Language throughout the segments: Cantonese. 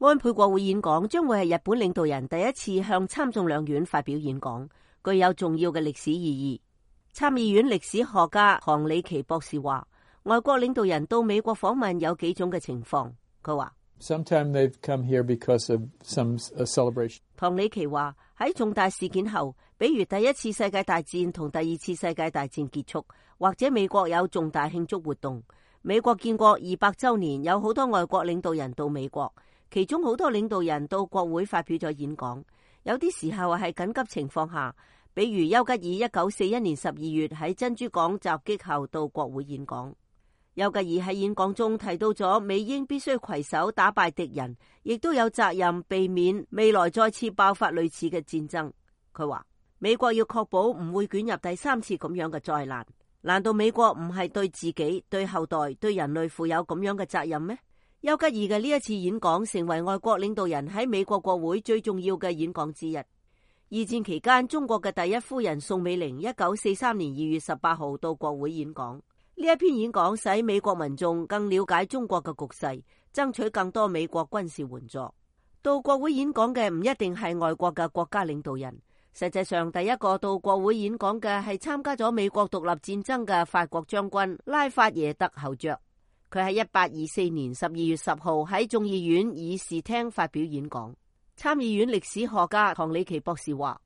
安倍國會演講將會係日本領導人第一次向參眾兩院發表演講，具有重要嘅歷史意義。參議院歷史學家唐里奇博士話，外國領導人到美國訪問有幾種嘅情況。佢話 ，Sometimes they've come here because of some celebration. 唐里奇話喺重大事件後，比如第一次世界大戰同第二次世界大戰結束，或者美國有重大慶祝活動。美國建國200週年，有好多外國領導人到美國，其中好多領導人到國會發表咗演講。有啲時候係緊急情況下，比如丘吉爾1941年12月喺珍珠港襲擊後到國會演講。丘吉爾喺演講中提到咗美英必須攜手打敗敵人，亦都有責任避免未來再次爆發類似嘅戰爭。佢話美國要確保唔會捲入第三次咁樣嘅災難。難道美國唔係對自己、對後代、對人類負有咁樣嘅責任咩？丘吉爾嘅呢一次演講成為外國領導人喺美國國會最重要嘅演講之一。二戰期間，中國嘅第一夫人宋美齡1943年2月18號到國會演講。呢一篇演講使美國民眾更了解中國嘅局勢，爭取更多美國軍事援助。到國會演講嘅唔一定係外國嘅國家領導人，實際上第一個到國會演講嘅係參加咗美國獨立戰爭嘅法國將軍拉法耶特侯爵。佢喺1824年12月10號喺眾議院議事廳發表演講。參議院歷史學家唐里奇博士話，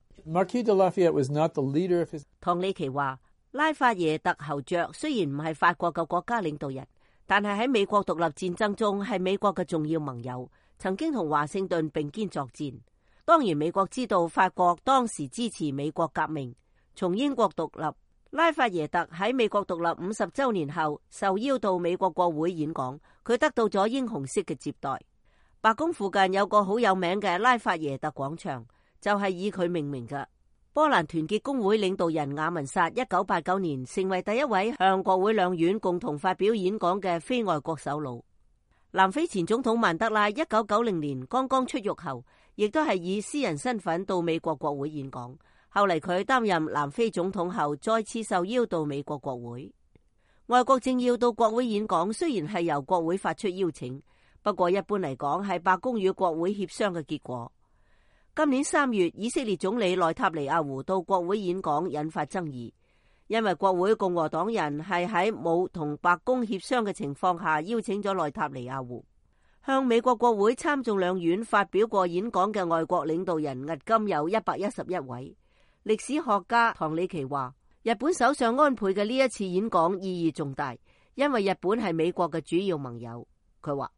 唐里奇話，拉法耶特侯爵雖然唔係法國嘅國家領導人，但係喺美國獨立戰爭中係美國嘅重要盟友，曾經同華盛頓並肩作戰。當然美國知道法國當時支持美國革命，從英國獨立。拉法耶特喺美國獨立50週年後受邀到美國國會演講，佢得到咗英雄式嘅接待。白宮附近有個好有名嘅拉法耶特廣場，就係以佢命名嘅。波蘭團結工會領導人雅文薩1989年成為第一位向國會兩院共同發表演講嘅非外國首腦。南非前總統曼德拉1990年剛剛出獄後，亦都係以私人身份到美國國會演講。後嚟佢擔任南非總統後，再次受邀到美國國會。外國政要到國會演講，雖然係由國會發出邀請，不過一般嚟講係白宮與國會協商嘅結果。今年3月，以色列總理內塔尼亞胡到國會演講，引發爭議，因為國會共和黨人係喺冇同白宮協商嘅情況下邀請咗內塔尼亞胡。向美國國會參眾兩院發表過演講嘅外國領導人迄今有111位。歷史學家唐里奇話，日本首相安倍嘅呢一次演講意義重大，因為日本係美國嘅主要盟友。佢話，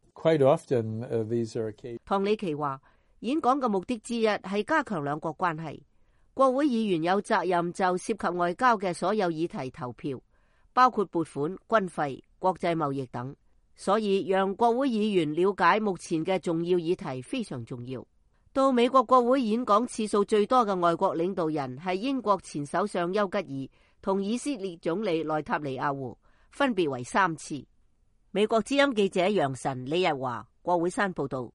唐里奇話，演講嘅目的之一係加強兩國關係。國會議員有責任就涉及外交嘅所有議題投票，包括撥款、軍費、國際貿易等。所以讓國會議員了解目前嘅重要議題非常重要。到美國國會演講次數最多嘅外國領導人係英國前首相丘吉爾同以色列總理內塔尼亞胡，分別為3次。美國之音記者楊晨、李日華，國會山報道。